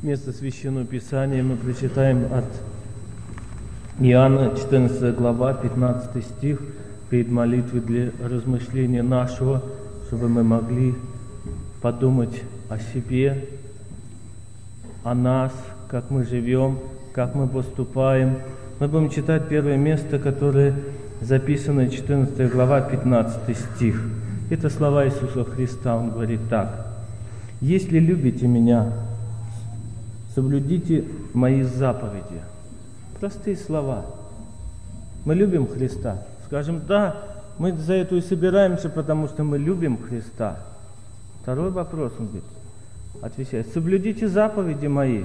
Место Священного Писания мы прочитаем от Иоанна, 14 глава, 15 стих, перед молитвой для размышления нашего, чтобы мы могли подумать о себе, о нас, как мы живем, как мы поступаем. Мы будем читать первое место, которое записано, 14 глава, 15 стих. Это слова Иисуса Христа. Он говорит так: «Если любите Меня, соблюдите Мои заповеди». Простые слова. Мы любим Христа. Скажем, да, мы за это и собираемся, потому что мы любим Христа. Второй вопрос, он говорит, отвечает: соблюдите заповеди Мои.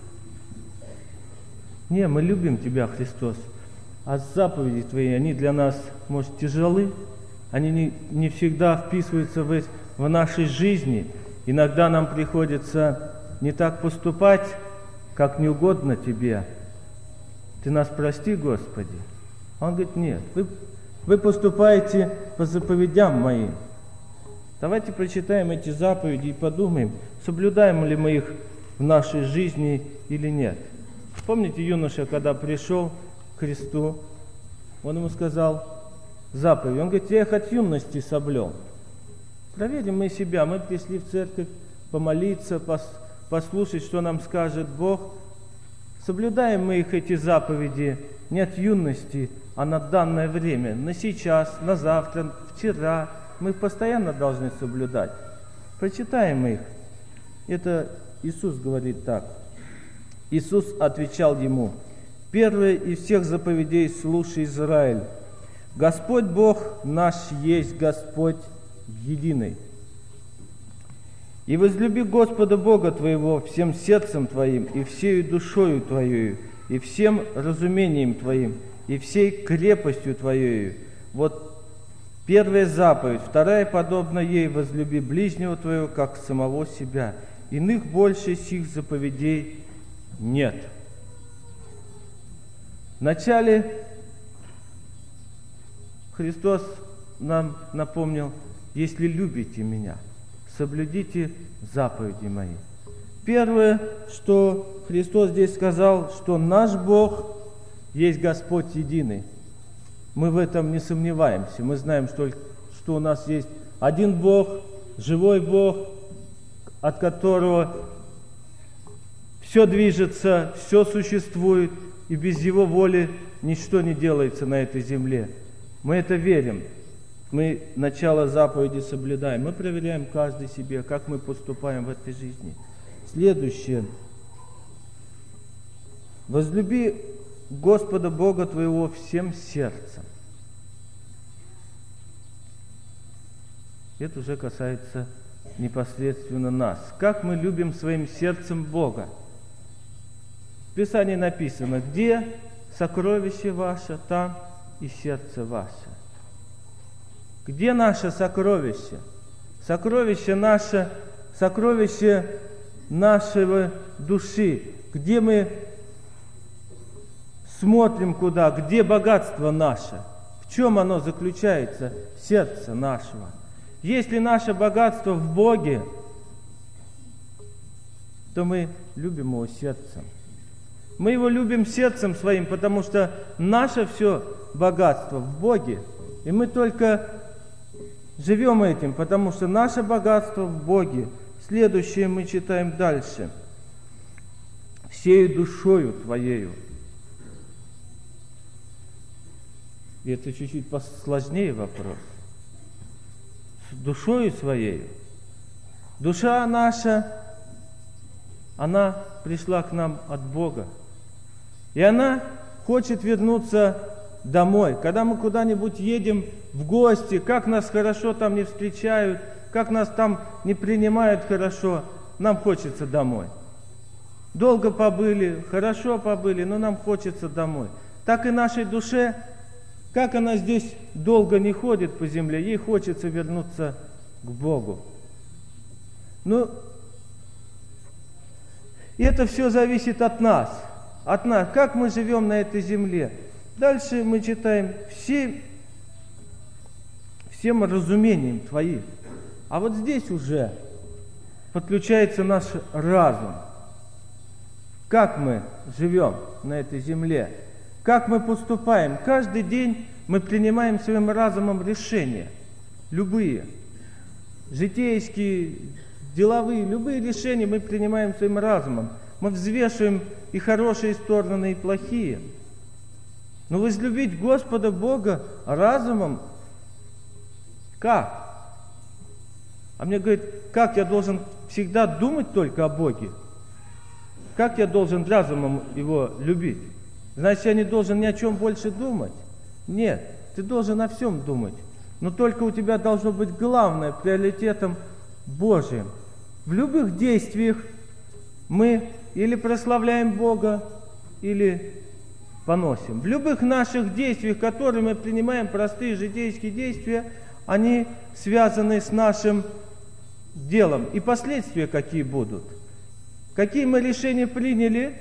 Не, мы любим Тебя, Христос, а заповеди Твои, они для нас, может, тяжелы, они не всегда вписываются в нашей жизни. Иногда нам приходится не так поступать, как не угодно Тебе. Ты нас прости, Господи. Он говорит: нет, вы поступаете по заповедям Моим. Давайте прочитаем эти заповеди и подумаем, соблюдаем ли мы их в нашей жизни или нет. Помните, юноша, когда пришел к Христу, он ему сказал заповедь. Он говорит: я их от юности соблюл. Проверим мы себя. Мы пришли в церковь помолиться, послушать, что нам скажет Бог. Соблюдаем мы их, эти заповеди, не от юности, а на данное время, на сейчас, на завтра, вчера. Мы их постоянно должны соблюдать. Прочитаем их. Это Иисус говорит так. Иисус отвечал ему: «Первое из всех заповедей слушай, Израиль. Господь Бог наш есть Господь единый. И возлюби Господа Бога твоего всем сердцем твоим, и всею душою твоею, и всем разумением твоим, и всей крепостью твоею». Вот первая заповедь. Вторая, подобно ей: возлюби ближнего твоего, как самого себя. Иных больше сих заповедей нет. Вначале Христос нам напомнил: если любите Меня, соблюдите заповеди Мои. Первое, что Христос здесь сказал, что наш Бог есть Господь единый. Мы в этом не сомневаемся. Мы знаем, что у нас есть один Бог, живой Бог, от которого все движется, все существует, и без Его воли ничто не делается на этой земле. Мы это верим. Мы начало заповеди соблюдаем. Мы проверяем каждый себе, как мы поступаем в этой жизни. Следующее. Возлюби Господа Бога твоего всем сердцем. Это уже касается непосредственно нас. Как мы любим своим сердцем Бога? В Писании написано: где сокровище ваше, там и сердце ваше. Где наше сокровище? Сокровище наше, сокровище нашего души. Где мы смотрим куда? Где богатство наше? В чем оно заключается? Сердце нашего. Если наше богатство в Боге, то мы любим Его сердцем. Мы Его любим сердцем своим, потому что наше все богатство в Боге. И мы только живем этим, потому что наше богатство в Боге. Следующее мы читаем дальше. «Всею душою твоею». И это чуть-чуть посложнее вопрос. С душою своей. Душа наша, она пришла к нам от Бога. И она хочет вернуться домой. Когда мы куда-нибудь едем в гости, как нас хорошо там не встречают, как нас там не принимают хорошо, нам хочется домой. Долго побыли, хорошо побыли, но нам хочется домой. Так и нашей душе, как она здесь долго не ходит по земле, ей хочется вернуться к Богу. Ну, и это все зависит от нас, как мы живем на этой земле. Дальше мы читаем: всем разумением твоим. А вот здесь уже подключается наш разум. как мы живем на этой земле, как мы поступаем. Каждый день мы принимаем своим разумом решения, любые, житейские, деловые, любые решения мы принимаем своим разумом. Мы взвешиваем и хорошие стороны, и плохие. Но возлюбить Господа Бога разумом как? А мне говорят, как я должен всегда думать только о Боге? Как я должен разумом Его любить? Значит, я не должен ни о чем больше думать? Нет, ты должен о всем думать. Но только у тебя должно быть главное приоритетом Божьим. В любых действиях мы или прославляем Бога, или поносим. В любых наших действиях, которые мы принимаем, простые житейские действия, они связаны с нашим делом. И последствия какие будут. Какие мы решения приняли,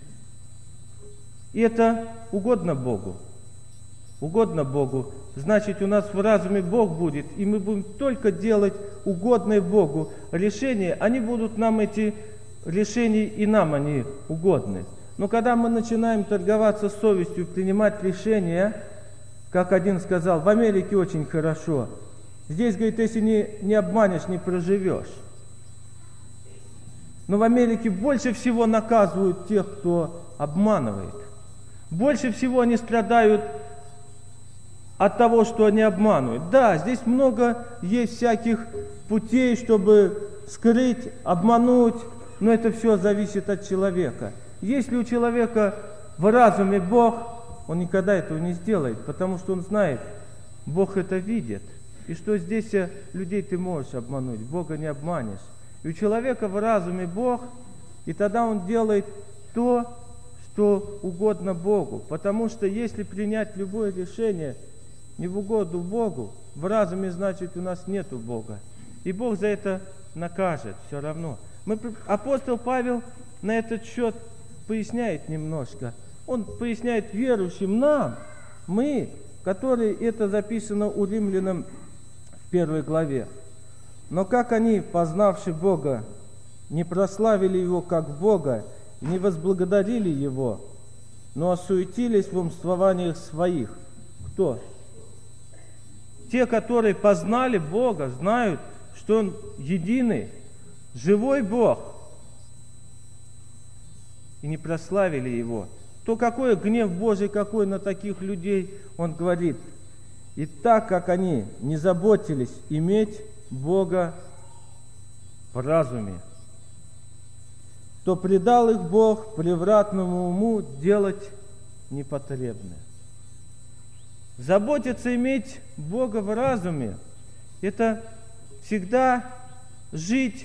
и это угодно Богу. Угодно Богу. Значит, у нас в разуме Бог будет, и мы будем только делать угодные Богу решения. Они будут нам, эти решения, и нам они угодны. Но когда мы начинаем торговаться с совестью, принимать решения, как один сказал, в Америке очень хорошо. Здесь, говорит, если не обманешь, не проживешь. Но в Америке больше всего наказывают тех, кто обманывает. Больше всего они страдают от того, что они обманывают. Да, здесь много есть всяких путей, чтобы скрыть, обмануть, но это все зависит от человека. Если у человека в разуме Бог, он никогда этого не сделает, потому что он знает, Бог это видит. И что здесь людей ты можешь обмануть, Бога не обманешь. И у человека в разуме Бог, и тогда он делает то, что угодно Богу. Потому что если принять любое решение не в угоду Богу, в разуме, значит, у нас нету Бога. И Бог за это накажет все равно. Апостол Павел на этот счет поясняет немножко. Он поясняет верующим нам, мы, которые это записано у римлянам в 1 главе. Но как они, познавши Бога, не прославили Его как Бога, не возблагодарили Его, но осуетились в умствованиях своих. Кто? Те, которые познали Бога, знают, что Он единый, живой Бог, и не прославили Его. То какой гнев Божий, какой на таких людей, Он говорит. И так как они не заботились иметь Бога в разуме, то предал их Бог превратному уму делать непотребное. Заботиться иметь Бога в разуме – это всегда жить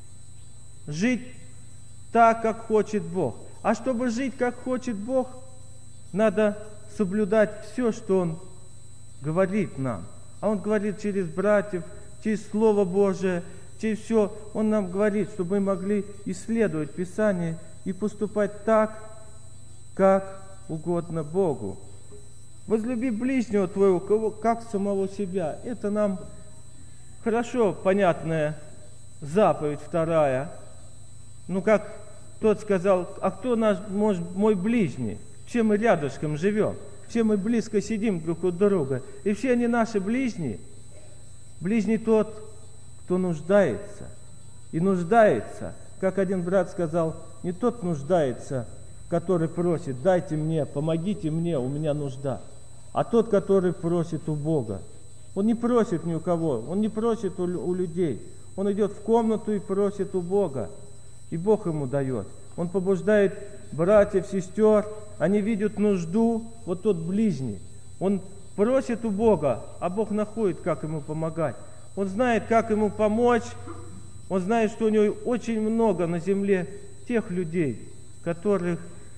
так, как хочет Бог. А чтобы жить, как хочет Бог, надо соблюдать все, что Он говорит нам. А Он говорит через братьев, через Слово Божие, через все. Он нам говорит, чтобы мы могли исследовать Писание и поступать так, как угодно Богу. Возлюби ближнего твоего, как самого себя. Это нам хорошо понятная заповедь вторая. Ну, как тот сказал, а кто мой ближний? Все мы рядышком живем, все мы близко сидим друг от друга. И все они наши ближние. Ближний тот, кто нуждается. И нуждается, как один брат сказал, не тот нуждается, который просит, дайте мне, помогите мне, у меня нужда. А тот, который просит у Бога. Он не просит ни у кого, он не просит у людей. Он идет в комнату и просит у Бога. И Бог ему дает. Он побуждает братьев, сестер, они видят нужду, вот тот ближний. Он просит у Бога, а Бог находит, как ему помогать. Он знает, как ему помочь. Он знает, что у него очень много на земле тех людей, которых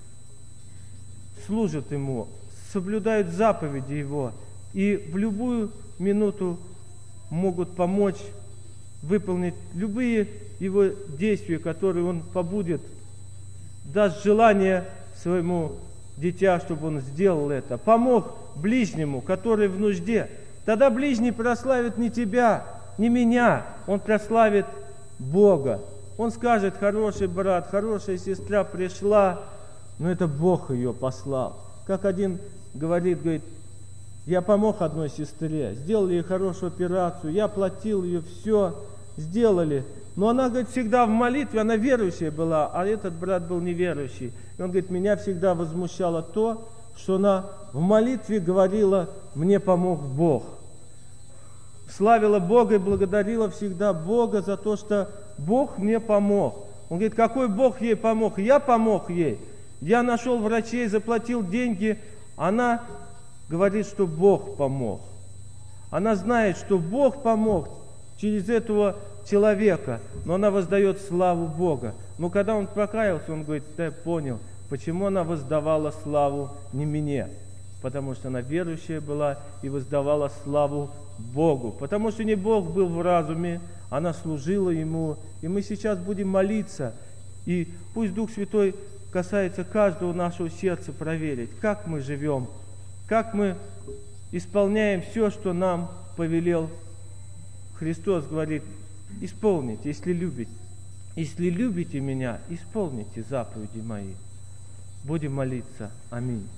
служат ему, соблюдают заповеди его и в любую минуту могут помочь выполнить любые его действия, которые он побудет, даст желание своему дитя, чтобы он сделал это. Помог ближнему, который в нужде. Тогда ближний прославит не тебя, не меня, он прославит Бога. Он скажет: хороший брат, хорошая сестра пришла, но это Бог ее послал. Как один говорит, я помог одной сестре, сделали ей хорошую операцию, я платил ее, все сделали. Но она, говорит, всегда в молитве, она верующая была, а этот брат был неверующий. И он говорит, меня всегда возмущало то, что она в молитве говорила: мне помог Бог. Славила Бога и благодарила всегда Бога за то, что Бог мне помог. Он говорит, какой Бог ей помог? Я помог ей. Я нашел врачей, заплатил деньги. Она говорит, что Бог помог. Она знает, что Бог помог через этого человека, но она воздает славу Бога. Но когда он покаялся, он говорит, да, я понял, почему она воздавала славу не мне. Потому что она верующая была и воздавала славу Богу. Потому что не Бог был в разуме, она служила Ему. И мы сейчас будем молиться. И пусть Дух Святой касается каждого нашего сердца проверить, как мы живем, как мы исполняем все, что нам повелел Христос. Говорит, исполните, если любите. Если любите меня, исполните заповеди мои. Будем молиться. Аминь.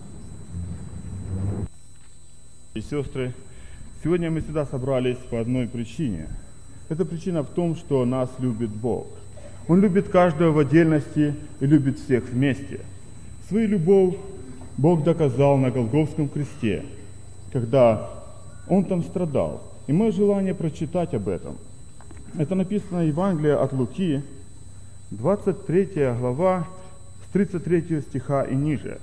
И сестры, сегодня мы сюда собрались по одной причине. Эта причина в том, что нас любит Бог. Он любит каждого в отдельности и любит всех вместе. Свою любовь Бог доказал на Голгофском кресте, когда Он там страдал. И мое желание прочитать об этом. Это написано в Евангелии от Луки, 23 глава, с 33 стиха и ниже.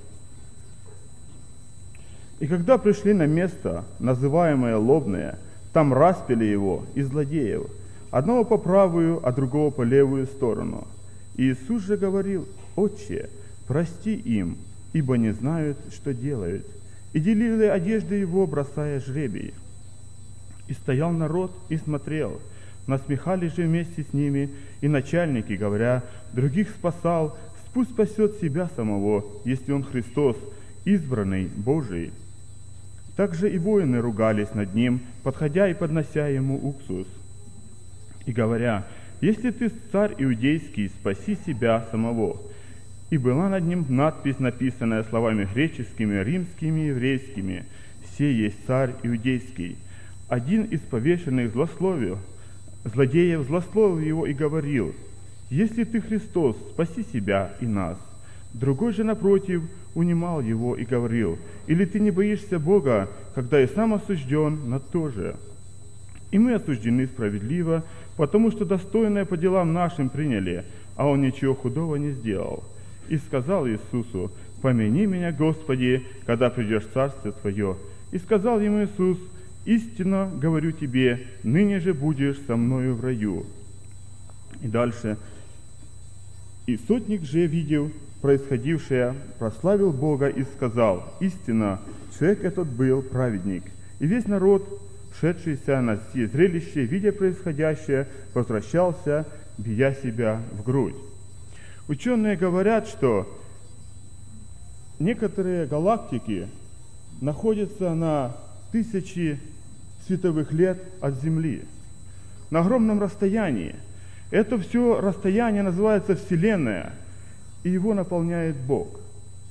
«И когда пришли на место, называемое Лобное, там распяли его и злодеев, одного по правую, а другого по левую сторону. И Иисус же говорил, Отче, прости им, ибо не знают, что делают. И делили одежды его, бросая жребий. И стоял народ и смотрел, насмехались же вместе с ними и начальники, говоря, других спасал, пусть спасет себя самого, если он Христос, избранный Божий. Также и воины ругались над ним, подходя и поднося ему уксус, и говоря, если ты царь иудейский, спаси себя самого. И была над ним надпись, написанная словами греческими, римскими и еврейскими, «Сей есть царь иудейский». Один из повешенных злословиев его и говорил, «Если ты Христос, спаси себя и нас». Другой же, напротив, унимал его и говорил, «Или ты не боишься Бога, когда и сам осужден на то же? И мы осуждены справедливо, потому что достойное по делам нашим приняли, а он ничего худого не сделал». И сказал Иисусу, «Помяни меня, Господи, когда придешь в Царствие Твое». И сказал ему Иисус, «Истинно говорю тебе, ныне же будешь со мною в раю». И дальше. «И сотник же, видев происходившее, прославил Бога и сказал, истинно, человек этот был праведник. И весь народ, шедшийся на сие зрелище, видя происходящее, возвращался, бия себя в грудь». Ученые говорят, что некоторые галактики находятся на тысячи световых лет от Земли, на огромном расстоянии. Это все расстояние называется Вселенная, и его наполняет Бог.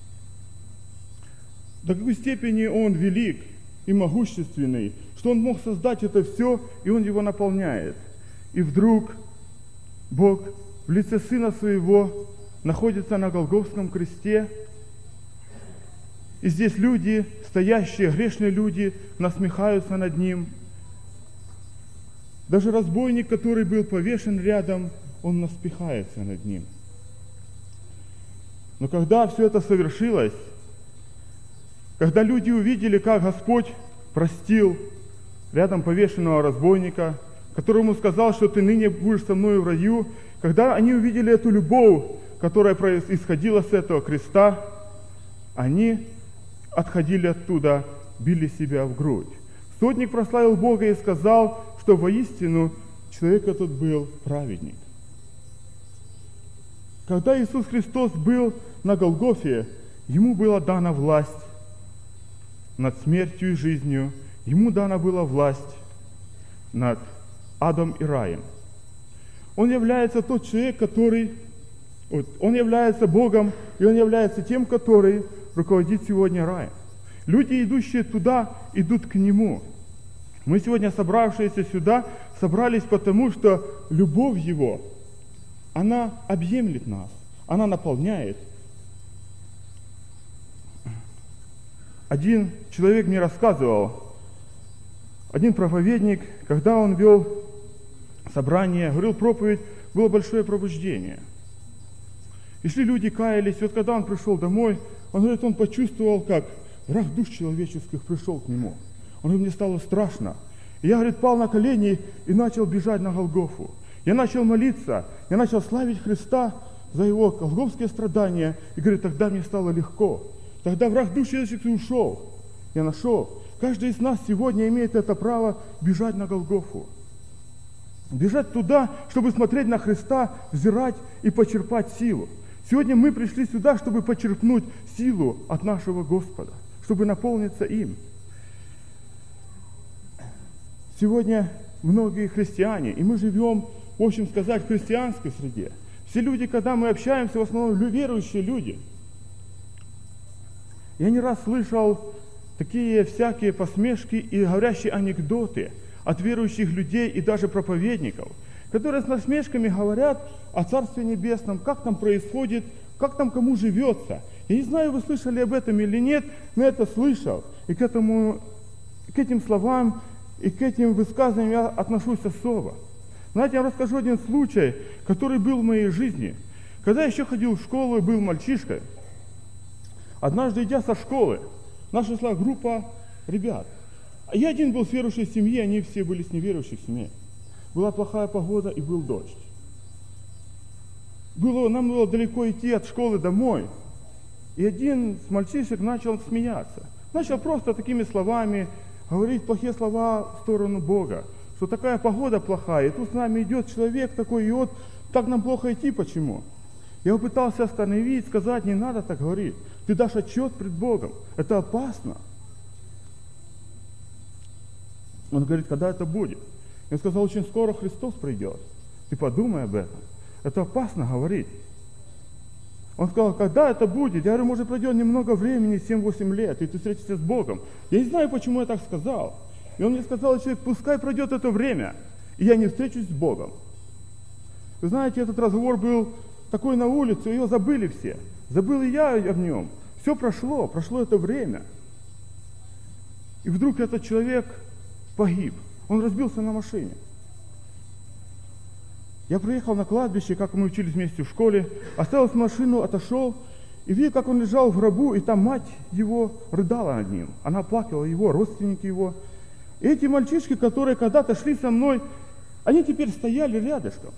До какой степени Он велик и могущественный, что Он мог создать это все, и Он его наполняет. И вдруг Бог в лице Сына Своего находится на Голгофском кресте, и здесь люди, стоящие, грешные люди, насмехаются над Ним. Даже разбойник, который был повешен рядом, он насмехается над Ним. Но когда все это совершилось, когда люди увидели, как Господь простил рядом повешенного разбойника, которому сказал, что ты ныне будешь со мной в раю, когда они увидели эту любовь, которая исходила с этого креста, они отходили оттуда, били себя в грудь. Сотник прославил Бога и сказал, что воистину человек этот был праведник. Когда Иисус Христос был на Голгофе, Ему была дана власть над смертью и жизнью, Ему дана была власть над адом и раем. Он является тот человек, который... Он является Богом, и Он является тем, который руководит сегодня раем. Люди, идущие туда, идут к Нему. Мы сегодня, собравшиеся сюда, собрались потому, что любовь Его, она объемлет нас, она наполняет. Один человек мне рассказывал, один проповедник, когда он вел собрание, говорил проповедь, было большое пробуждение. И шли люди, каялись. И вот когда он пришел домой, он говорит, он почувствовал, как враг душ человеческих пришел к нему. Он говорит, мне стало страшно. И я, говорит, пал на колени и начал бежать на Голгофу. Я начал молиться, я начал славить Христа за Его голгофские страдания. И говорит, тогда мне стало легко. Тогда враг душ человеческих ушел. Я нашел. Каждый из нас сегодня имеет это право бежать на Голгофу. Бежать туда, чтобы смотреть на Христа, взирать и почерпать силу. Сегодня мы пришли сюда, чтобы почерпнуть силу от нашего Господа, чтобы наполниться им. Сегодня многие христиане, и мы живем, в общем сказать, в христианской среде. Все люди, когда мы общаемся, в основном верующие люди. Я не раз слышал такие всякие посмешки и говорящие анекдоты от верующих людей и даже проповедников, которые с насмешками говорят о Царстве Небесном, как там происходит, как там кому живется. Я не знаю, вы слышали об этом или нет, но я это слышал. И к этим словам и к этим высказываниям я отношусь особо. Знаете, я вам расскажу один случай, который был в моей жизни. Когда я еще ходил в школу и был мальчишкой, однажды, идя со школы, наша шла группа ребят. Я один был с верующей семьи, они все были с неверующих семей. Была плохая погода и был дождь. Нам было далеко идти от школы домой. И один из мальчишек начал смеяться. Начал просто такими словами говорить плохие слова в сторону Бога. Что такая погода плохая, и тут с нами идет человек такой, и вот так нам плохо идти, почему? Я его пытался остановить, сказать, не надо так говорить. Ты дашь отчет пред Богом. Это опасно. Он говорит, когда это будет? Я сказал, очень скоро Христос придет. Ты подумай об этом. Это опасно говорить. Он сказал, когда это будет? Я говорю, может пройдет немного времени, 7-8 лет, и ты встретишься с Богом. Я не знаю, почему я так сказал. И он мне сказал, человек, пускай пройдет это время, и я не встречусь с Богом. Вы знаете, этот разговор был такой на улице, его забыли все. Забыл и я в нем. Все прошло это время. И вдруг этот человек погиб. Он разбился на машине. Я приехал на кладбище, как мы учились вместе в школе, оставил машину, отошел, и видел, как он лежал в гробу, и там мать его рыдала над ним. Она плакала его, родственники его. И эти мальчишки, которые когда-то шли со мной, они теперь стояли рядышком.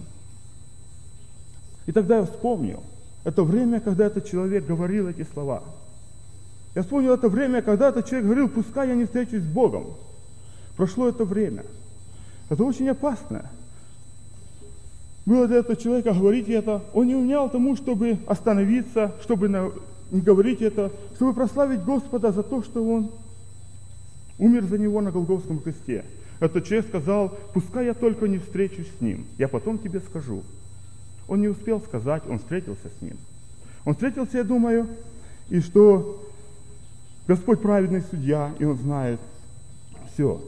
И тогда я вспомнил это время, когда этот человек говорил эти слова. Я вспомнил это время, когда этот человек говорил, пускай я не встречусь с Богом. Прошло это время. Это очень опасно. Было для этого человека говорить это. Он не умел тому, чтобы остановиться, чтобы не говорить это, чтобы прославить Господа за то, что Он умер за него на Голгофском кресте. Этот человек сказал, пускай я только не встречусь с Ним, я потом тебе скажу. Он не успел сказать, он встретился с Ним. Он встретился, я думаю, и что Господь праведный судья, и Он знает все.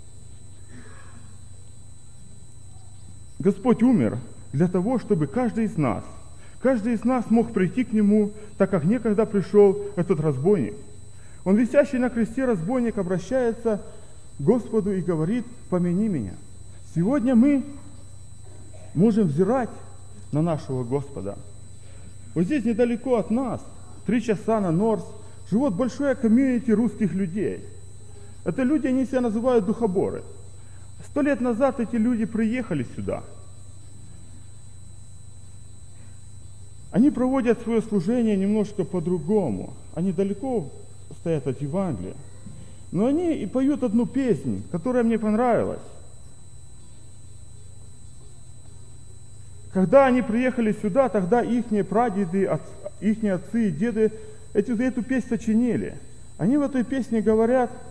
Господь умер для того, чтобы каждый из нас мог прийти к Нему, так как некогда пришел этот разбойник. Он, висящий на кресте разбойник, обращается к Господу и говорит, помяни меня. Сегодня мы можем взирать на нашего Господа. Вот здесь недалеко от нас, 3 часа на Норс, живет большое комьюнити русских людей. Это люди, они себя называют духоборы. 100 лет назад эти люди приехали сюда. Они проводят свое служение немножко по-другому. Они далеко стоят от Евангелия. Но они и поют одну песню, которая мне понравилась. Когда они приехали сюда, тогда ихние прадеды, ихние отцы и деды эту песню сочинили. Они в этой песне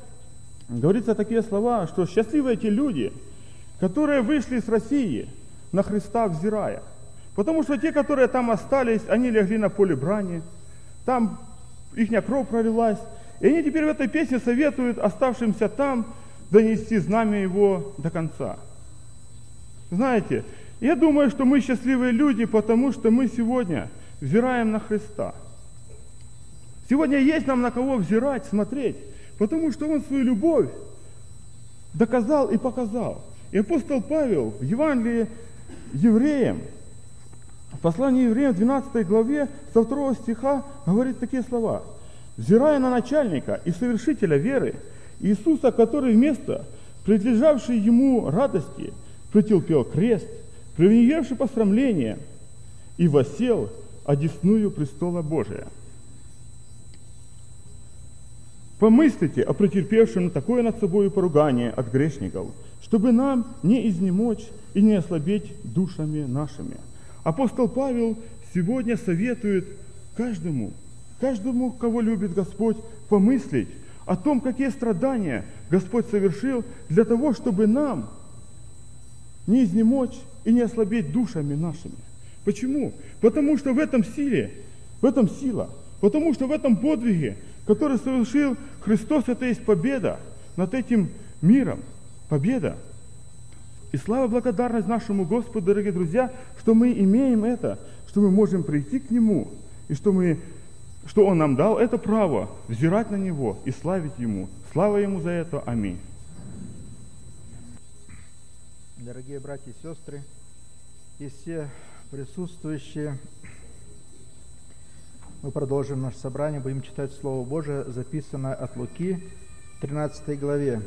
говорится такие слова, что счастливы эти люди, которые вышли с России, на Христа, взирая. Потому что те, которые там остались, они легли на поле брани, там их кровь пролилась, и они теперь в этой песне советуют оставшимся там донести знамя Его до конца. Знаете, я думаю, что мы счастливые люди, потому что мы сегодня взираем на Христа. Сегодня есть нам на кого взирать, смотреть, потому что Он свою любовь доказал и показал. И апостол Павел в Евангелии Евреям, в послании Евреям, в 12 главе, со 2 стиха, говорит такие слова. «Взирая на начальника и совершителя веры, Иисуса, который вместо предлежавшей Ему радости претерпел крест, пренебрегший посрамление, и воссел одесную престола Божия». Помыслите о претерпевшем такое над собой поругание от грешников, чтобы нам не изнемочь и не ослабеть душами нашими. Апостол Павел сегодня советует каждому, кого любит Господь, помыслить о том, какие страдания Господь совершил для того, чтобы нам не изнемочь и не ослабеть душами нашими. Почему? Потому что в этом сила, потому что в этом подвиге, который совершил Христос, это есть победа над этим миром, победа. И слава, благодарность нашему Господу, дорогие друзья, что мы имеем это, что мы можем прийти к Нему, и что Он нам дал это право взирать на Него и славить Ему. Слава Ему за это. Аминь. Дорогие братья и сестры, и все присутствующие, мы продолжим наше собрание, будем читать Слово Божие, записанное от Луки, 13 главе.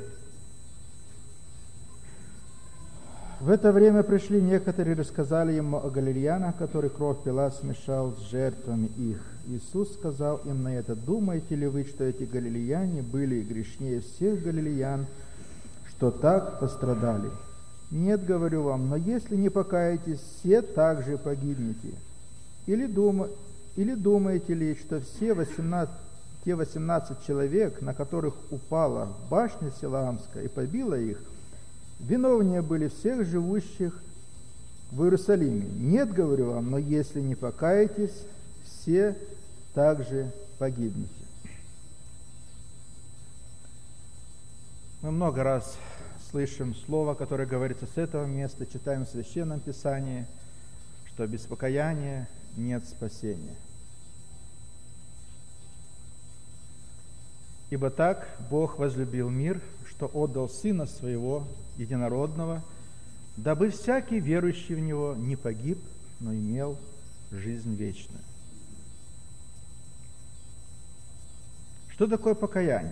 В это время пришли некоторые и рассказали ему о галилеянах, которые кровь Пилат смешал с жертвами их. Иисус сказал им на это: думаете ли вы, что эти галилеяне были грешнее всех галилеян, что так пострадали? Нет, говорю вам, но если не покаетесь, все также погибнете. Или думаете ли, что те 18 человек, на которых упала башня Силаамская и побила их, виновнее были всех живущих в Иерусалиме? Нет, говорю вам, но если не покаетесь, все также погибнете. Мы много раз слышим слово, которое говорится с этого места, читаем в Священном Писании, что без покаяния нет спасения. Ибо так Бог возлюбил мир, что отдал Сына Своего Единородного, дабы всякий верующий в Него не погиб, но имел жизнь вечную. Что такое покаяние?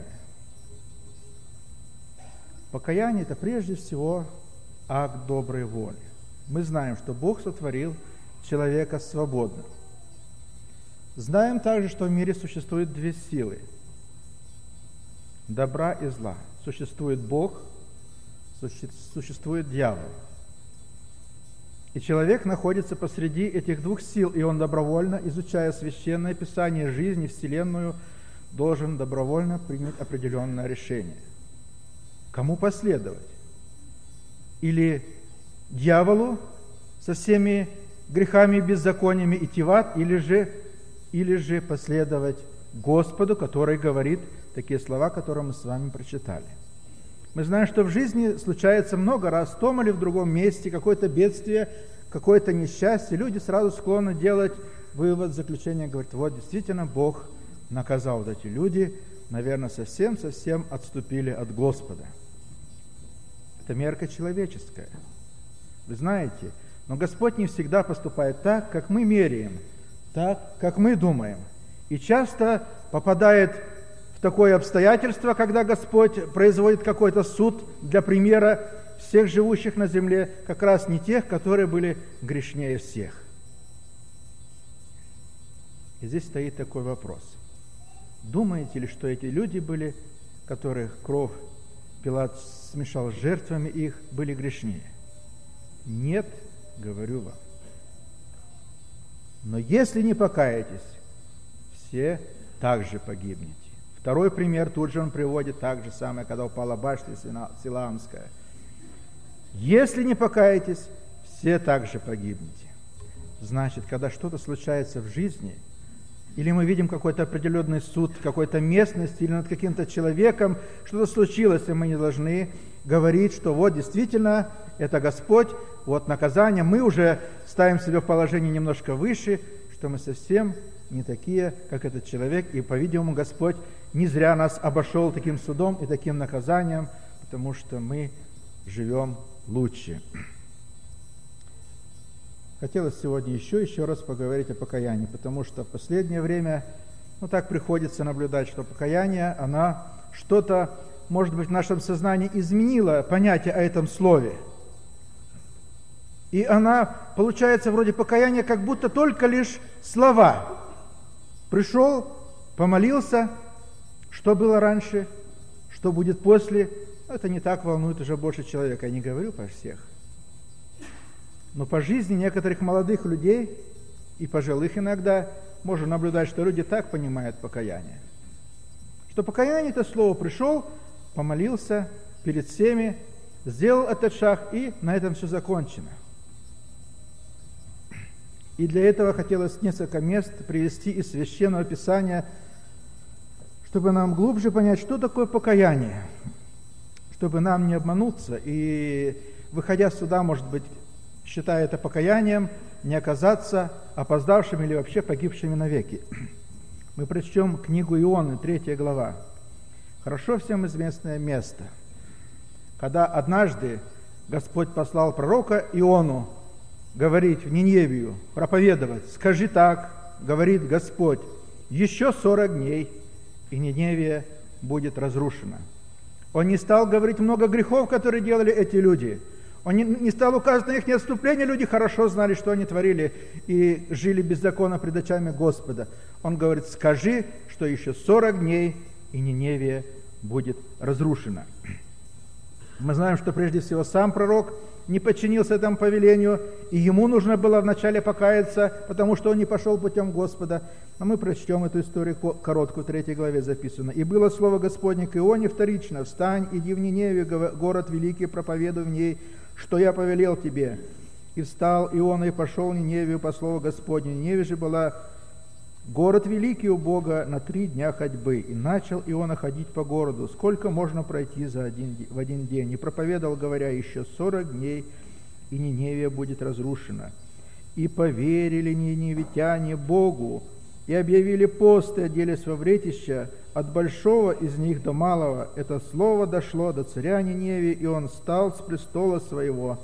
Покаяние – это прежде всего акт доброй воли. Мы знаем, что Бог сотворил человека свободным. Знаем также, что в мире существует две силы – добра и зла. Существует Бог, существует дьявол. И человек находится посреди этих двух сил, и он добровольно, изучая Священное Писание, жизнь и Вселенную, должен добровольно принять определенное решение. Кому последовать? Или дьяволу со всеми грехами и беззакониями идти в ад, или же последовать Господу, который говорит такие слова, которые мы с вами прочитали. Мы знаем, что в жизни случается много раз, в том или в другом месте, какое-то бедствие, какое-то несчастье. Люди сразу склонны делать вывод, заключение, говорят: вот действительно Бог наказал. Вот эти люди, наверное, совсем отступили от Господа. Это мерка человеческая. Вы знаете, но Господь не всегда поступает так, как мы меряем, так, как мы думаем. И часто попадает в такое обстоятельство, когда Господь производит какой-то суд для примера всех живущих на земле, как раз не тех, которые были грешнее всех. И здесь стоит такой вопрос. Думаете ли, что эти люди были, которых кровь Пилат смешал с жертвами их, были грешнее? Нет, говорю вам. Но если не покаетесь, все также погибнете. Второй пример тут же он приводит, так же самое, когда упала башня Силаамская. Если не покаетесь, все также погибнете. Значит, когда что-то случается в жизни, или мы видим какой-то определенный суд в какой-то местности, или над каким-то человеком, что-то случилось, и мы не должны говорить, что вот действительно это Господь, вот наказание. Мы уже ставим себя в положение немножко выше, что мы совсем не такие, как этот человек. И, по-видимому, Господь не зря нас обошел таким судом и таким наказанием, потому что мы живем лучше. Хотелось сегодня еще раз поговорить о покаянии, потому что в последнее время, так приходится наблюдать, что покаяние, она что-то, может быть, в нашем сознании изменила понятие о этом слове. И она, получается, вроде покаяния, как будто только лишь слова. Пришел, помолился, что было раньше, что будет после. Это не так волнует уже больше человека. Я не говорю про всех. Но по жизни некоторых молодых людей и пожилых иногда можно наблюдать, что люди так понимают покаяние. Что покаяние – это слово «пришел», помолился перед всеми, сделал этот шаг, и на этом все закончено. И для этого хотелось несколько мест привести из Священного Писания, чтобы нам глубже понять, что такое покаяние, чтобы нам не обмануться и, выходя сюда, может быть, считая это покаянием, не оказаться опоздавшими или вообще погибшими навеки. Мы прочтем книгу Ионы, 3 глава. Хорошо всем известное место, когда однажды Господь послал пророка Иону говорить в Ниневию, проповедовать. «Скажи так, говорит Господь, еще 40 дней, и Ниневия будет разрушена». Он не стал говорить много грехов, которые делали эти люди. Он не стал указывать на их неотступление. Люди хорошо знали, что они творили, и жили беззаконно пред очами Господа. Он говорит: скажи, что еще 40 дней, и Ниневия будет разрушена. Мы знаем, что прежде всего сам пророк не подчинился этому повелению, и ему нужно было вначале покаяться, потому что он не пошел путем Господа. Но мы прочтем эту историю короткую, в 3 главе записано. «И было слово Господне к Ионе вторично: встань, иди в Ниневию, город великий, проповедуй в ней, что я повелел тебе. И встал Иона и пошел в Ниневию по слову Господню. Ниневия же была город великий у Бога на 3 дня ходьбы. И начал Иона ходить по городу, сколько можно пройти в один день. И проповедовал, говоря: еще 40 дней, и Ниневия будет разрушена. И поверили ниневитяне Богу, и объявили пост, и оделись во вретища, от большого из них до малого. Это слово дошло до царя Ниневии, и он встал с престола своего,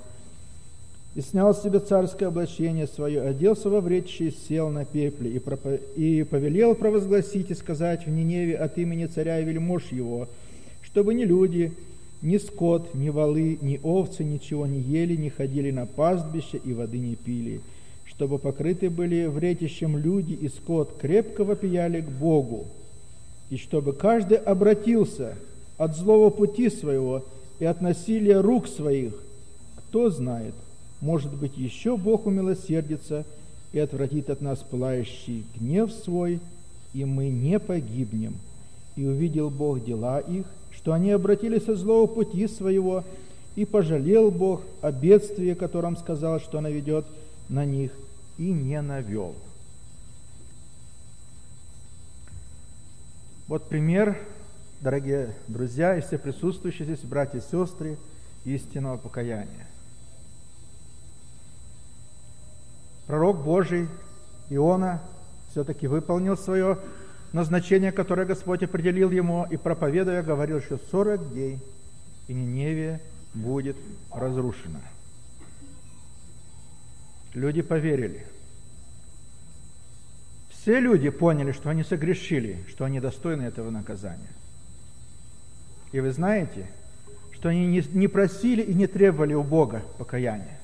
и снял с себя царское облачение свое, оделся во вретище и сел на пепле, и повелел провозгласить и сказать в Ниневе от имени царя и вельмож его, чтобы ни люди, ни скот, ни волы, ни овцы ничего не ели, не ходили на пастбище и воды не пили, чтобы покрыты были вретищем люди и скот, крепко вопияли к Богу, и чтобы каждый обратился от злого пути своего и от насилия рук своих. Кто знает, может быть, еще Бог умилосердится и отвратит от нас пылающий гнев свой, и мы не погибнем. И увидел Бог дела их, что они обратились от злого пути своего, и пожалел Бог о бедствии, которым сказал, что наведет на них, и не навел». Вот пример, дорогие друзья и все присутствующие здесь, братья и сестры, истинного покаяния. Пророк Божий Иона все-таки выполнил свое назначение, которое Господь определил ему, и, проповедуя, говорил, что 40 дней, и Ниневия будет разрушена. Люди поверили. Все люди поняли, что они согрешили, что они достойны этого наказания. И вы знаете, что они не просили и не требовали у Бога покаяния.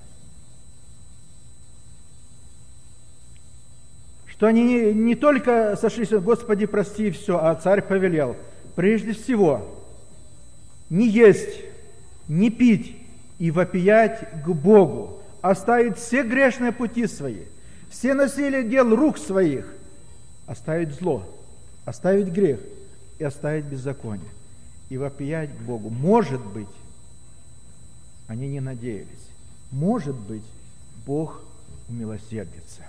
Что они не только сошлись: «Господи, прости», и все, а царь повелел. Прежде всего, не есть, не пить и вопиять к Богу, оставить все грешные пути свои, все насилия дел рук своих, оставить зло, оставить грех и оставить беззаконие, и вопиять к Богу. Может быть, они не надеялись. Может быть, Бог умилосердится.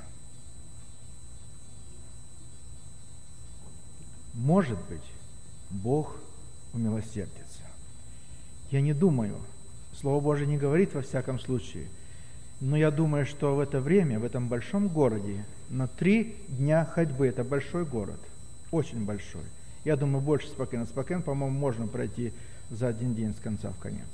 Может быть, Бог умилосердится. Я не думаю, Слово Божие не говорит во всяком случае, но я думаю, что в это время, в этом большом городе, на 3 дня ходьбы, это большой город, очень большой. Я думаю, больше Спокена. Спокен, по-моему, можно пройти за 1 день с конца в конец.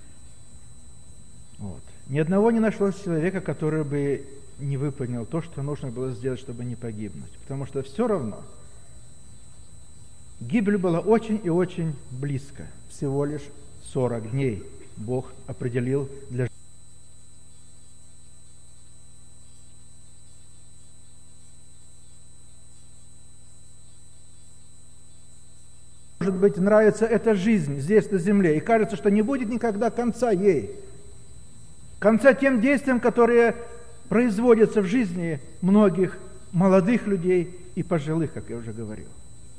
Вот. Ни одного не нашлось человека, который бы не выполнил то, что нужно было сделать, чтобы не погибнуть. Потому что все равно гибель была очень и очень близко. Всего лишь 40 дней Бог определил для жизни. Может быть, нравится эта жизнь здесь, на земле, и кажется, что не будет никогда конца ей. Конца тем действиям, которые производятся в жизни многих молодых людей и пожилых, как я уже говорил.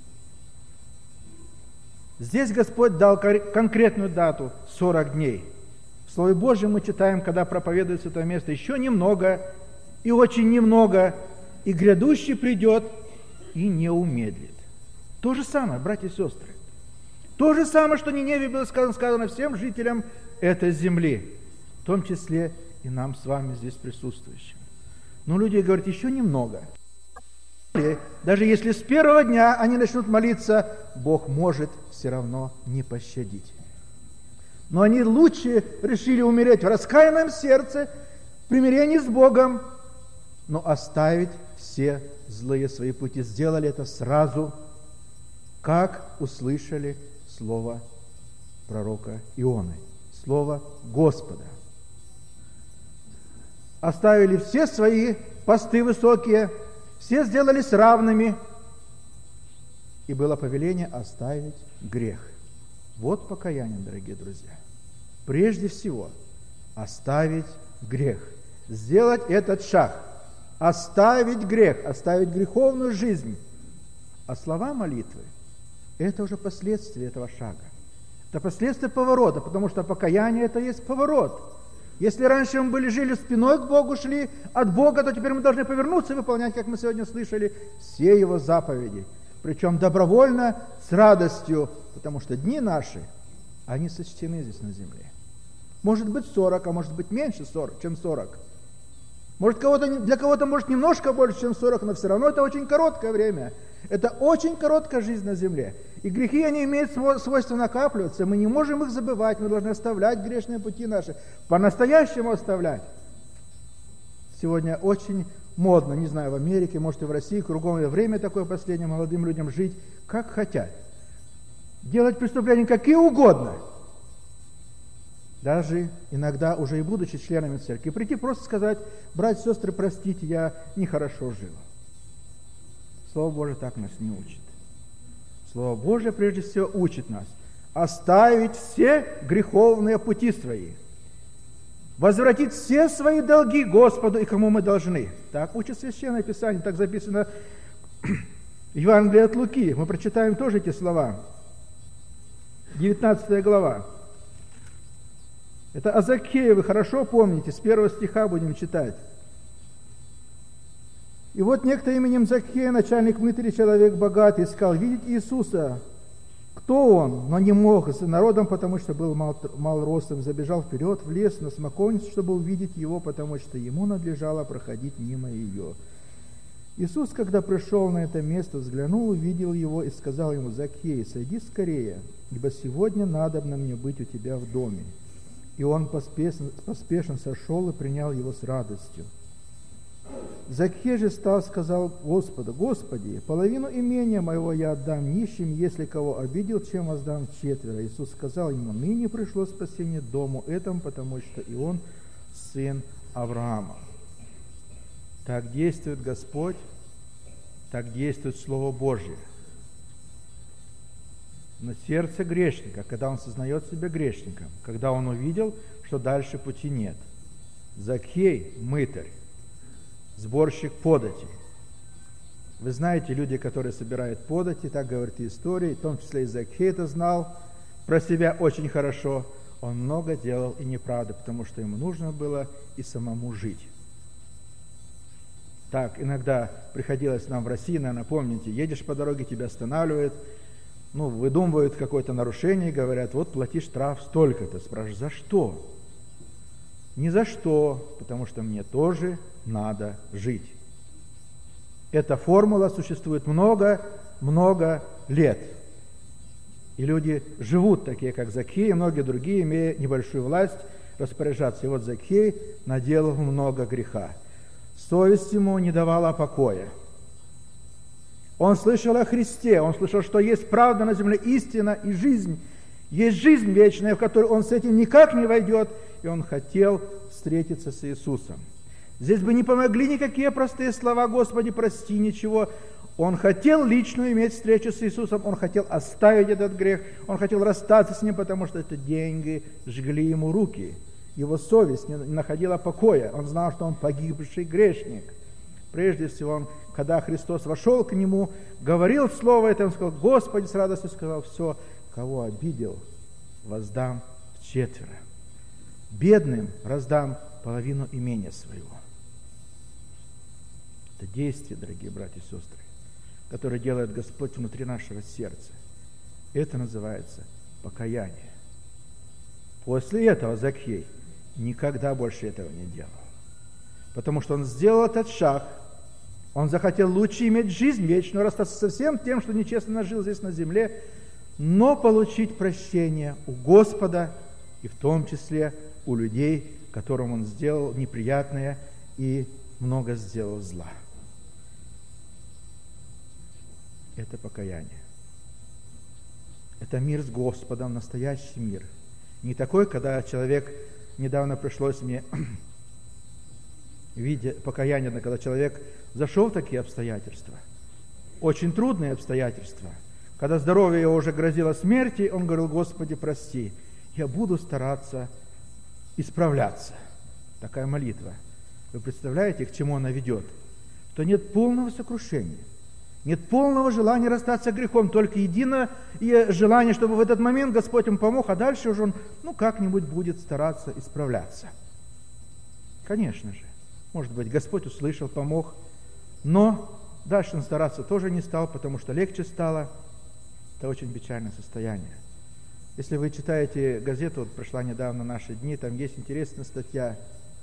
Здесь Господь дал конкретную дату – 40 дней. В Слове Божьем мы читаем, когда проповедуется это место, еще немного, и очень немного, и грядущий придет и не умедлит. То же самое, братья и сестры. То же самое, что Ниневе было сказано всем жителям этой земли, в том числе и нам с вами здесь присутствующим. Но люди говорят, еще немного. Даже если с первого дня они начнут молиться, Бог может все равно не пощадить. Но они лучше решили умереть в раскаянном сердце, в примирении с Богом, но оставить все злые свои пути. Сделали это сразу, как услышали слово пророка Ионы, слово Господа. Оставили все свои посты высокие, все сделались равными, и было повеление оставить грех. Вот покаяние, дорогие друзья. Прежде всего, оставить грех. Сделать этот шаг. Оставить грех, оставить греховную жизнь. А слова молитвы – это уже последствия этого шага. Это последствия поворота, потому что покаяние – это есть поворот. Если раньше мы жили спиной к Богу, шли от Бога, то теперь мы должны повернуться и выполнять, как мы сегодня слышали, все Его заповеди. Причем добровольно, с радостью, потому что дни наши, они сочтены здесь на земле. Может быть 40, а может быть меньше 40, чем 40. Может, для кого-то может немножко больше, чем 40, но все равно это очень короткое время. Это очень короткая жизнь на земле. И грехи, они имеют свойство накапливаться. Мы не можем их забывать, мы должны оставлять грешные пути наши. По-настоящему оставлять. Сегодня очень модно, не знаю, в Америке, может и в России, кругом время такое последнее, молодым людям жить как хотят. Делать преступления какие угодно. Даже иногда, уже и будучи членами церкви, прийти просто сказать: братья и сестры, простите, я нехорошо жил. Слово Божие так нас не учит. Слово Божие прежде всего учит нас оставить все греховные пути свои, возвратить все свои долги Господу и кому мы должны. Так учит Священное Писание, так записано в Евангелии от Луки. Мы прочитаем тоже эти слова. 19 глава. Это о Закхее, вы хорошо помните, с 1 стиха будем читать. И вот некто именем Закхея, начальник мытарей, человек богатый, искал видеть Иисуса. Кто он? Но не мог с народом, потому что был мал ростом. Забежал вперед в лес на смоковницу, чтобы увидеть его, потому что ему надлежало проходить мимо ее. Иисус, когда пришел на это место, взглянул, увидел его и сказал ему: Закхей, сойди скорее, ибо сегодня надобно мне быть у тебя в доме. И он поспешно сошел и принял его с радостью. Закхей же стал, сказал Господу: Господи, половину имения моего я отдам нищим, если кого обидел, чем воздам четверо. Иисус сказал ему: ныне пришло спасение дому этому, потому что и он сын Авраама. Так действует Господь, так действует Слово Божье. На сердце грешника, когда он сознает себя грешником, когда он увидел, что дальше пути нет. Закхей, мытарь, сборщик подати. Вы знаете, люди, которые собирают подати, так говорит история, в том числе и Закхей это знал про себя очень хорошо. Он много делал и неправды, потому что ему нужно было и самому жить. Так, иногда приходилось нам в России, наверное, помните, едешь по дороге, тебя останавливают, выдумывают какое-то нарушение, говорят, вот плати штраф столько-то. Спрашиваешь, за что? Ни за что, потому что мне тоже надо жить. Эта формула существует много лет. И люди живут, такие как Закхей и многие другие, имея небольшую власть распоряжаться. И вот Закхей наделал много греха. Совесть ему не давала покоя. Он слышал о Христе, он слышал, что есть правда на земле, истина и жизнь. Есть жизнь вечная, в которую он с этим никак не войдет, и он хотел встретиться с Иисусом. Здесь бы не помогли никакие простые слова «Господи, прости», ничего. Он хотел лично иметь встречу с Иисусом, он хотел оставить этот грех, он хотел расстаться с ним, потому что это деньги жгли ему руки. Его совесть не находила покоя, он знал, что он погибший грешник. Прежде всего, когда Христос вошел к нему, говорил слово это, он сказал: «Господи», с радостью сказал: «Все, кого обидел, воздам вчетверо. Бедным раздам половину имения своего». Это действие, дорогие братья и сестры, которое делает Господь внутри нашего сердца. Это называется покаяние. После этого Закхей никогда больше этого не делал. Потому что он сделал этот шаг, он захотел лучше иметь жизнь вечную, расстаться со всем тем, что нечестно нажил здесь на земле, но получить прощение у Господа и в том числе у людей, которым он сделал неприятное и много сделал зла. Это покаяние. Это мир с Господом, настоящий мир. Не такой, когда человек, недавно пришлось мне видеть покаяние, когда человек зашел в такие обстоятельства, очень трудные обстоятельства, когда здоровье его уже грозило смерти, он говорил: «Господи, прости, я буду стараться исправляться». Такая молитва. Вы представляете, к чему она ведет? Что нет полного сокрушения, нет полного желания расстаться с грехом, только единое желание, чтобы в этот момент Господь ему помог, а дальше уже он как-нибудь будет стараться исправляться. Конечно же, может быть, Господь услышал, помог, но дальше он стараться тоже не стал, потому что легче стало. Это очень печальное состояние. Если вы читаете газету, вот прошла недавно «Наши дни», там есть интересная статья.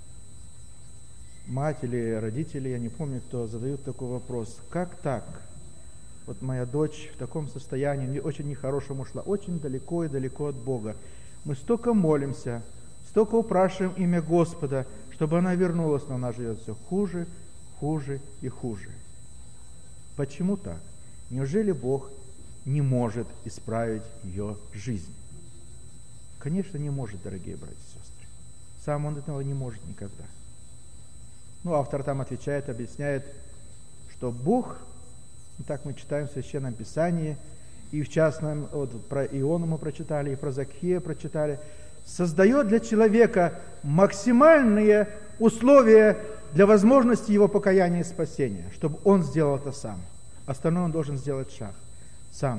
Мать или родители, я не помню кто, задают такой вопрос: как так? Вот моя дочь в таком состоянии, очень нехорошем ушла, очень далеко и далеко от Бога. Мы столько молимся, столько упрашиваем имя Господа, чтобы она вернулась, но она живет все хуже, хуже и хуже. Почему так? Неужели Бог не может исправить ее жизнь? Конечно, не может, дорогие братья и сестры. Сам он этого не может никогда. Автор там отвечает, объясняет, что Бог, так мы читаем в Священном Писании, и в частном, вот про Иону мы прочитали, и про Закхея прочитали, создает для человека максимальные условия для возможности его покаяния и спасения, чтобы он сделал это сам. Остальное он должен сделать шаг сам.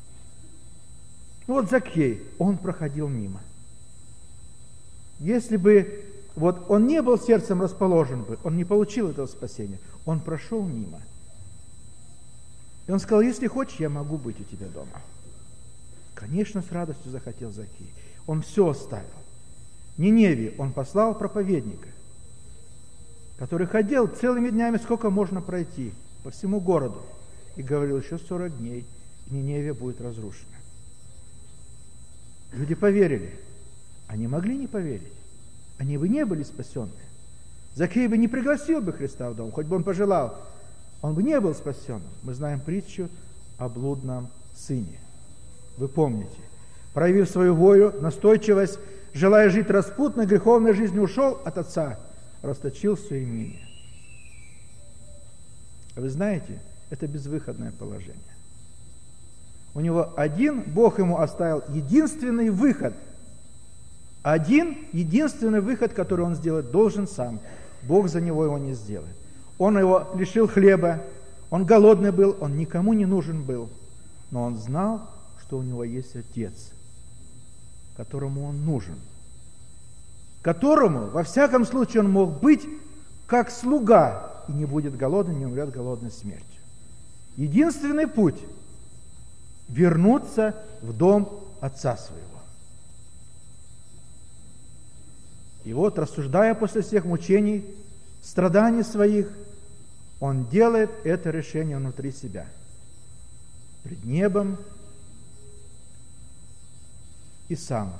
Закхей, он проходил мимо. Если бы он не был сердцем расположен бы, он не получил этого спасения, он прошел мимо. И он сказал: если хочешь, я могу быть у тебя дома. Конечно, с радостью захотел Закхей. Он все оставил. Ниневе он послал проповедника, который ходил целыми днями, сколько можно пройти, по всему городу, и говорил: еще 40 дней, и Ниневия будет разрушена. Люди поверили. Они могли не поверить. Они бы не были спасенны. Закхей бы не пригласил бы Христа в дом, хоть бы он пожелал. Он бы не был спасенным. Мы знаем притчу о блудном сыне. Вы помните. Проявив свою волю, настойчивость, желая жить распутной, греховной жизнью, ушел от отца, расточил свое имение. Вы знаете, это безвыходное положение. У него Бог ему оставил единственный выход. Единственный выход, который он сделать должен сам. Бог за него его не сделает. Он его лишил хлеба, он голодный был, он никому не нужен был. Но он знал, что у него есть Отец, которому он нужен. Которому, во всяком случае, он мог быть как слуга, и не будет голодным, не умрет голодной смертью. Единственный путь – вернуться в дом Отца своего. И вот, рассуждая после всех мучений, страданий своих, он делает это решение внутри себя. Пред небом и сам.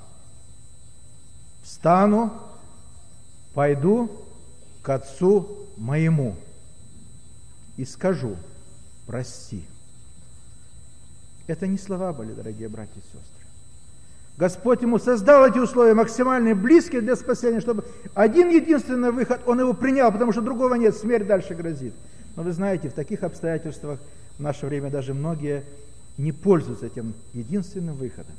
Встану, пойду к Отцу моему и скажу: прости. Это не слова были, дорогие братья и сестры. Господь ему создал эти условия максимально близкие для спасения, чтобы один единственный выход он его принял, потому что другого нет, смерть дальше грозит. Но вы знаете, в таких обстоятельствах в наше время даже многие не пользуются этим единственным выходом.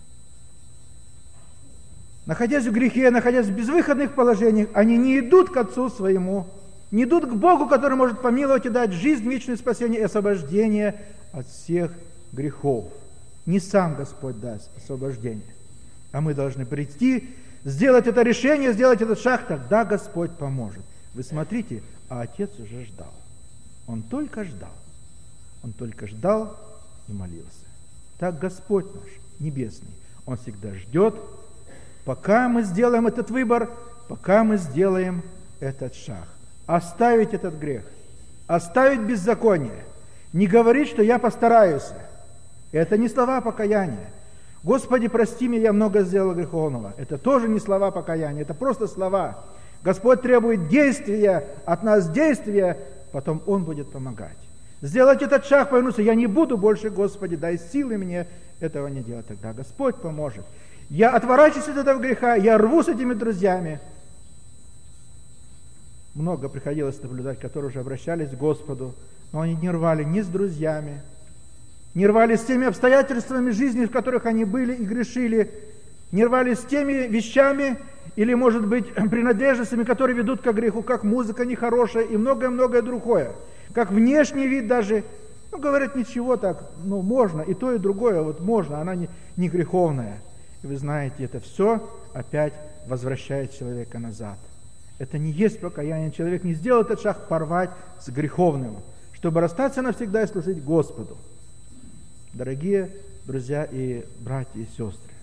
Находясь в грехе, находясь в безвыходных положениях, они не идут к Отцу своему, не идут к Богу, который может помиловать и дать жизнь, вечное спасение и освобождение от всех грехов. Не сам Господь даст освобождение, а мы должны прийти, сделать это решение, сделать этот шаг, тогда Господь поможет. Вы смотрите, а Отец уже ждал. Он только ждал. Он только ждал и молился. Так Господь наш, Небесный, Он всегда ждет, пока мы сделаем этот выбор, пока мы сделаем этот шаг. Оставить этот грех, оставить беззаконие, не говорить, что я постараюсь. Это не слова покаяния. Господи, прости меня, я много сделал греховного. Это тоже не слова покаяния, это просто слова. Господь требует действия, от нас действия, потом Он будет помогать. Сделать этот шаг, повернуться, я не буду больше, Господи, дай силы мне этого не делать. Тогда Господь поможет. Я отворачиваюсь от этого греха, я рву с этими друзьями. Много приходилось наблюдать, которые уже обращались к Господу, но они не рвали ни с друзьями, не рвали с теми обстоятельствами жизни, в которых они были и грешили, не рвали с теми вещами или, может быть, принадлежностями, которые ведут к греху, как музыка нехорошая и многое-многое другое, как внешний вид даже. Говорят, ничего так, можно, и то, и другое, вот можно, она не греховная. И вы знаете, это все опять возвращает человека назад. Это не есть покаяние. Человек не сделал этот шаг порвать с греховным, чтобы расстаться навсегда и служить Господу. Дорогие друзья и братья и сестры,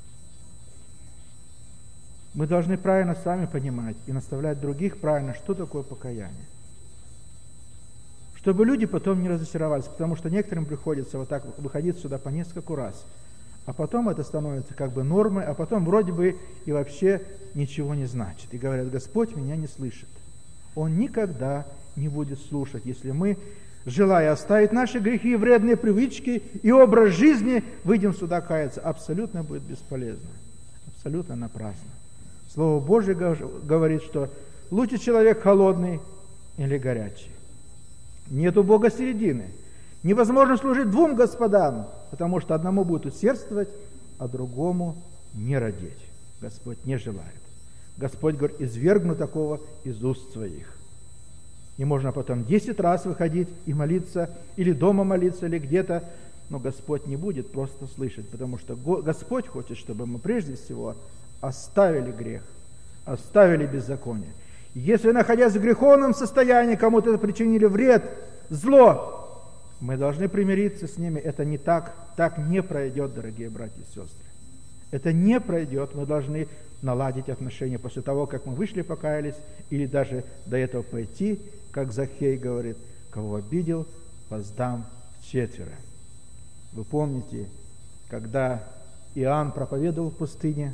мы должны правильно сами понимать и наставлять других правильно, что такое покаяние. Чтобы люди потом не разочаровались, потому что некоторым приходится вот так выходить сюда по нескольку раз, а потом это становится как бы нормой, а потом вроде бы и вообще ничего не значит. И говорят: Господь меня не слышит. Он никогда не будет слушать, если мы, желая оставить наши грехи, вредные привычки и образ жизни, выйдем сюда каяться. Абсолютно будет бесполезно, абсолютно напрасно. Слово Божье говорит, что лучше человек холодный или горячий. Нет у Бога середины. Невозможно служить двум господам, потому что одному будет усердствовать, а другому не родить. Господь не желает. Господь говорит: извергну такого из уст своих. И можно потом 10 раз выходить и молиться, или дома молиться, или где-то, но Господь не будет просто слышать, потому что Господь хочет, чтобы мы прежде всего оставили грех, оставили беззаконие. Если, находясь в греховном состоянии, кому-то причинили вред, зло, мы должны примириться с ними. Это не так не пройдет, дорогие братья и сестры. Это не пройдет. Мы должны наладить отношения после того, как мы вышли, покаялись, или даже до этого пойти, как Захей говорит: кого обидел, воздам вчетверо. Вы помните, когда Иоанн проповедовал в пустыне,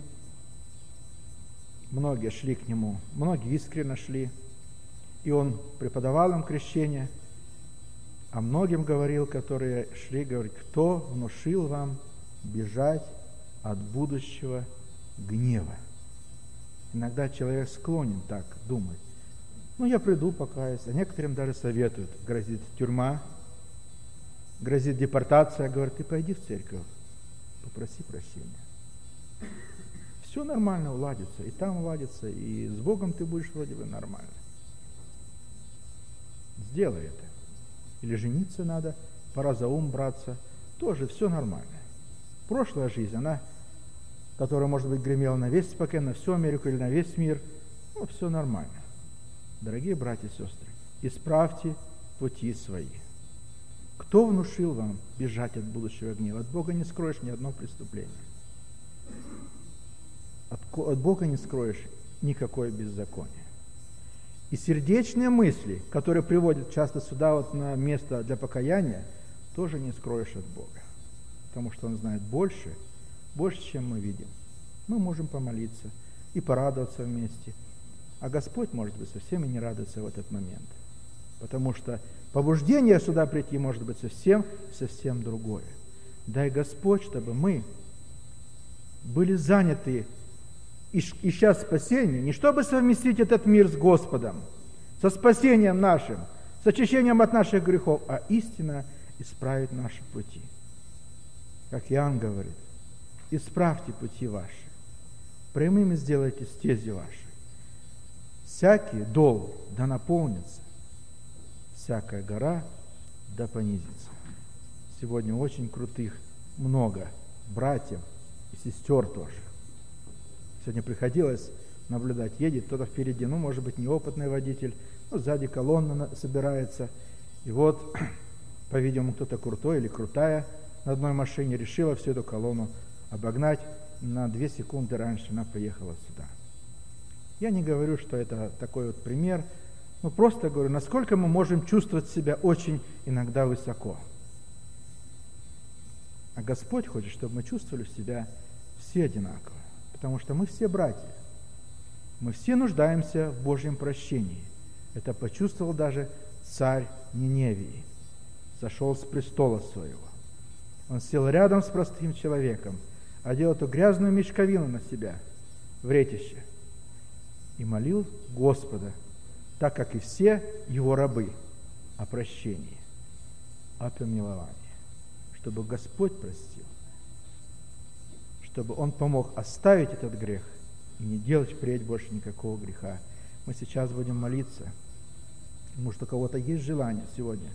многие шли к нему, многие искренне шли, и он преподавал им крещение, а многим говорил, которые шли, говорит: кто внушил вам бежать от будущего гнева? Иногда человек склонен так думать. Я приду, покаюсь. А некоторым даже советуют: грозит тюрьма, грозит депортация. Говорит: ты пойди в церковь, попроси прощения. Все нормально уладится, и там уладится, и с Богом ты будешь вроде бы нормально. Сделай это. Или жениться надо, пора за ум браться. Тоже все нормально. Прошлая жизнь, она, которая, может быть, гремела на весь Спокойно, на всю Америку или на весь мир, все нормально. Дорогие братья и сестры, исправьте пути свои. Кто внушил вам бежать от будущего гнева? От Бога не скроешь ни одно преступление. От Бога не скроешь никакое беззаконие. И сердечные мысли, которые приводят часто сюда вот на место для покаяния, тоже не скроешь от Бога. Потому что Он знает больше, чем мы видим. Мы можем помолиться и порадоваться вместе. А Господь, может быть, совсем и не радуется в этот момент. Потому что побуждение сюда прийти может быть совсем другое. Дай Господь, чтобы мы были заняты, ища спасения, не чтобы совместить этот мир с Господом, со спасением нашим, с очищением от наших грехов, а истинно исправить наши пути. Как Иоанн говорит, исправьте пути ваши, прямыми сделайте стези ваши. Всякий дол да наполнится, всякая гора да понизится. Сегодня очень крутых много братьев и сестер тоже. Сегодня приходилось наблюдать, едет кто-то впереди, может быть, неопытный водитель, сзади колонна собирается. И вот, по-видимому, кто-то крутой или крутая на одной машине решила всю эту колонну обогнать. На 2 секунды раньше она приехала сюда. Я не говорю, что это такой вот пример, но просто говорю, насколько мы можем чувствовать себя очень иногда высоко. А Господь хочет, чтобы мы чувствовали себя все одинаково, потому что мы все братья. Мы все нуждаемся в Божьем прощении. Это почувствовал даже царь Ниневии. Сошел с престола своего. Он сел рядом с простым человеком, одел эту грязную мешковину на себя, в ретище, и молил Господа, так как и все его рабы, о прощении, о помиловании, чтобы Господь простил, чтобы Он помог оставить этот грех и не делать впредь больше никакого греха. Мы сейчас будем молиться, может, у кого-то есть желание сегодня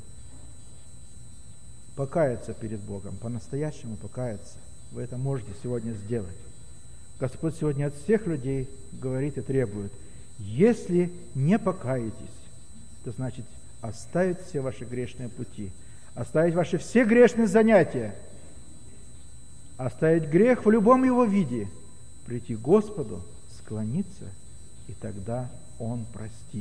покаяться перед Богом, по-настоящему покаяться. Вы это можете сегодня сделать. Господь сегодня от всех людей говорит и требует: если не покаетесь, это значит оставить все ваши грешные пути, оставить ваши все грешные занятия, оставить грех в любом его виде, прийти к Господу, склониться, и тогда Он простит.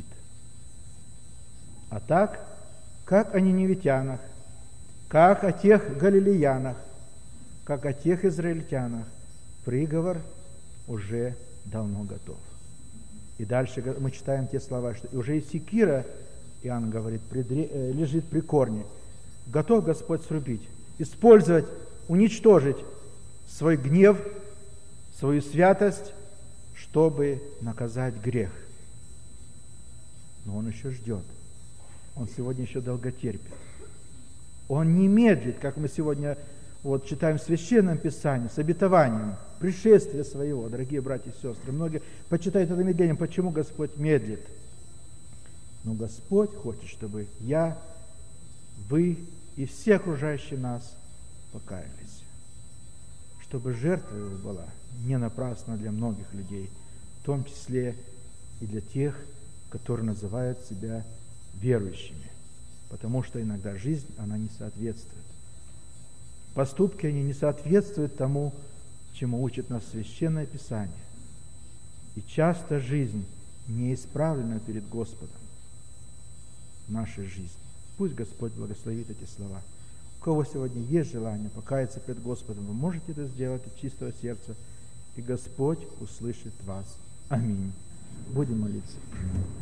А так, как о ниневитянах, как о тех галилеянах, как о тех израильтянах, приговор уже давно готов. И дальше мы читаем те слова, что уже и секира, Иоанн говорит, лежит при корне. Готов Господь срубить, использовать, уничтожить свой гнев, свою святость, чтобы наказать грех. Но Он еще ждет. Он сегодня еще долготерпит. Он не медлит, как мы сегодня читаем в Священном Писании, с обетованием пришествия своего, дорогие братья и сестры. Многие почитают это медлением, почему Господь медлит. Но Господь хочет, чтобы я, вы и все окружающие нас покаялись. Чтобы жертва его была не напрасна для многих людей, в том числе и для тех, которые называют себя верующими. Потому что иногда жизнь, она не соответствует. Поступки, они не соответствуют тому, чему учит нас Священное Писание. И часто жизнь не исправлена перед Господом в нашей жизни. Пусть Господь благословит эти слова. У кого сегодня есть желание покаяться перед Господом, вы можете это сделать от чистого сердца, и Господь услышит вас. Аминь. Будем молиться.